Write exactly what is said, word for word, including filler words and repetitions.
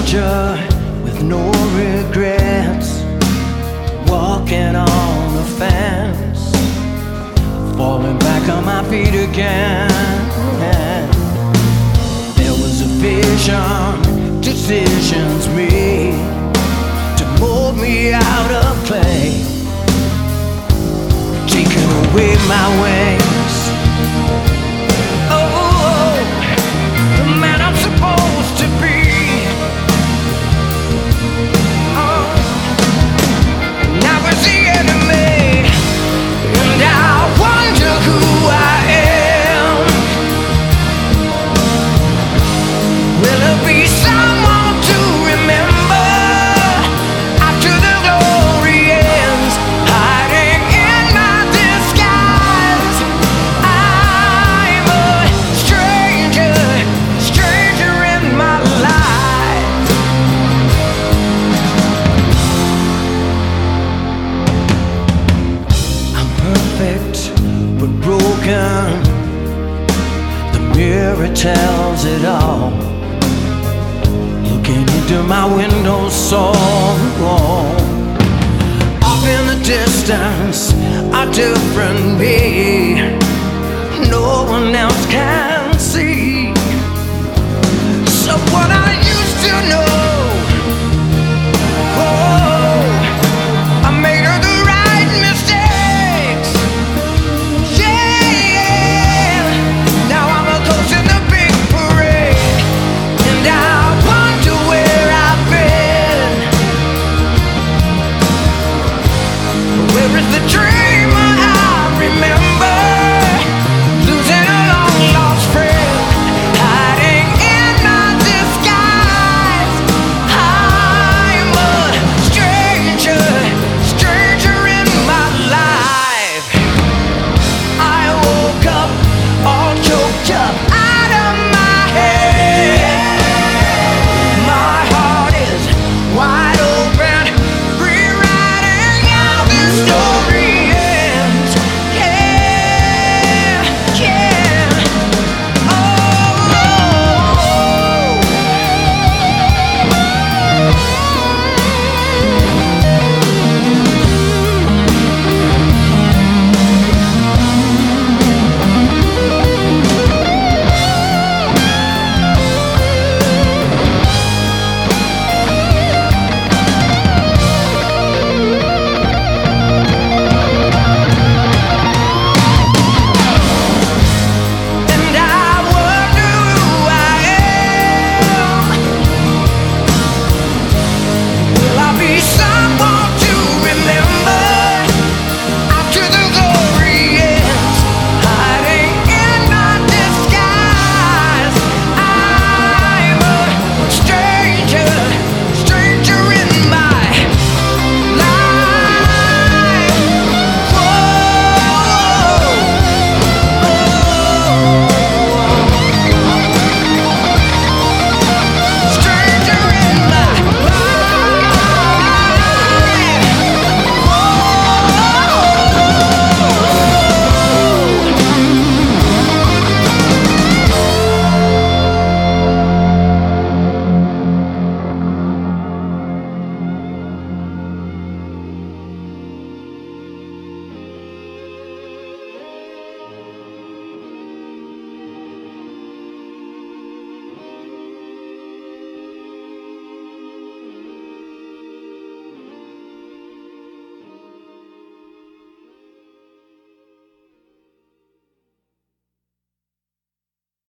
stranger with no regrets, walking on the fence, falling back on my feet again. There was a vision, decisions made to mold me out of clay, taking away my wings. Oh, the man I'm supposed to be. Oh, and I was the enemy, and I wonder who I am. Will it be someone to remember after the glory ends, hiding in my disguise? I'm a stranger, stranger in my life. I'm perfect but broken, the mirror tells it all. Looking into my window so wrong. Off in the distance, a different me, no one else can see.